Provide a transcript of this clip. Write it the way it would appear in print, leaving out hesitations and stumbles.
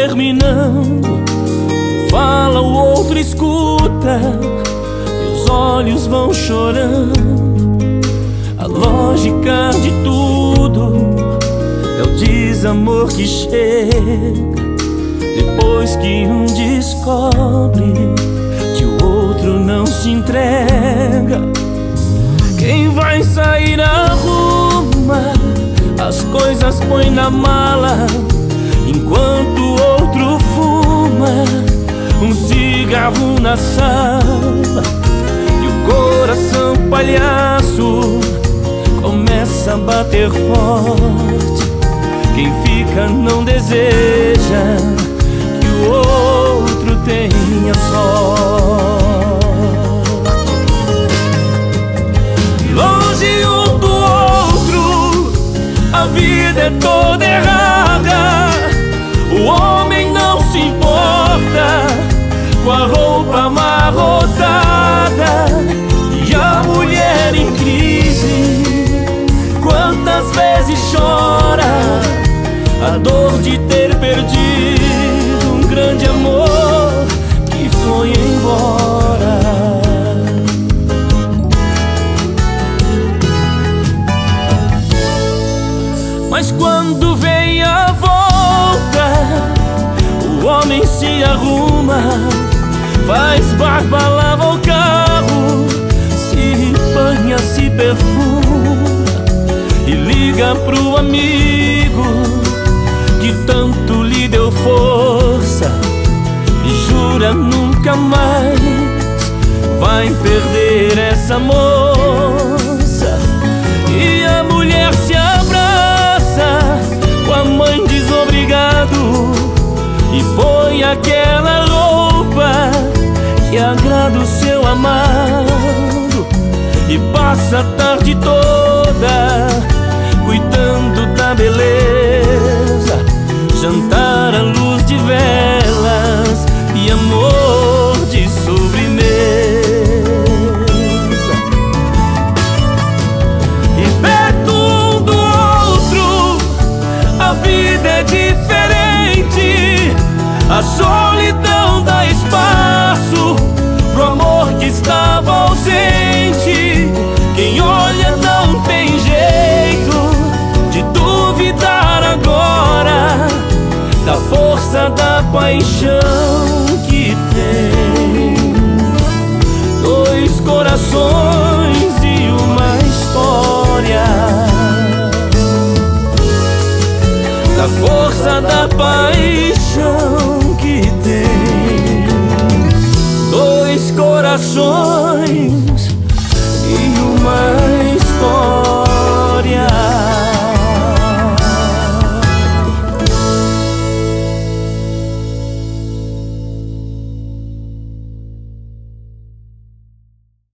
terminando, fala, o outro escuta, e os olhos vão chorando. A lógica de tudo é o desamor que chega depois que um descobre que o outro não se entrega. Quem vai sair arruma as coisas, põe na mala, enquanto o outro fuma um cigarro na sala. E o coração palhaço começa a bater forte. Quem fica não deseja que o outro tenha sorte. Longe um do outro, a vida é toda errada. O homem não se importa com a roupa amarrotada, e a mulher em crise quantas vezes chora a dor de ter perdido um grande amor que foi embora. Mas quando vem a volta, o homem se arruma, faz barba, lava o carro, se banha, se perfuma e liga pro amigo que tanto lhe deu força e jura nunca mais vai perder essa moça. E a mulher se abraça com a mãe desobrigado e põe aquela roupa que agrada o seu amado, e passa a tarde toda cuidando da beleza, jantar